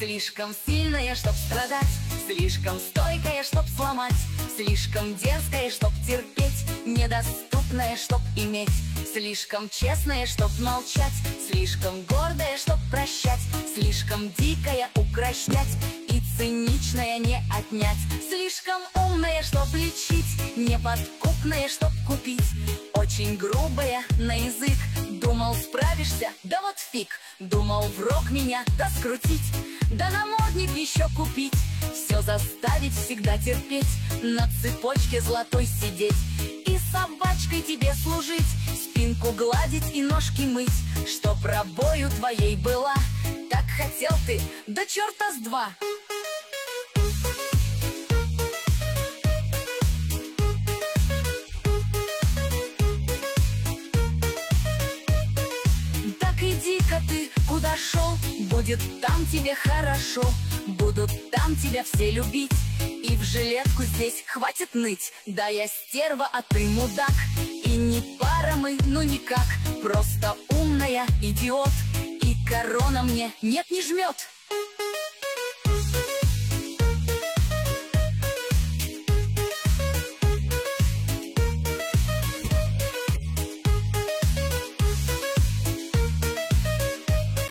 Слишком сильная, чтоб страдать, слишком стойкая, чтоб сломать, слишком дерзкая, чтоб терпеть, недоступная, чтоб иметь, слишком честная, чтоб молчать, слишком гордая, чтоб прощать, слишком дикая, укрощать, и циничная не отнять, слишком умная, чтоб лечить, неподкупная, чтоб купить, очень грубая на язык. Думал, справишься, да вот фиг. Думал, в рог меня, да скрутить, да на модник еще купить, все заставить всегда терпеть, на цепочке золотой сидеть и собачкой тебе служить, спинку гладить и ножки мыть, чтоб рабою твоей была. Так хотел ты, да черта с два. Иди-ка ты, куда шел, будет там тебе хорошо, будут там тебя все любить, и в жилетку здесь хватит ныть. Да я стерва, а ты мудак, и не пара мы, ну никак, просто умная идиот, и корона мне нет не жмет.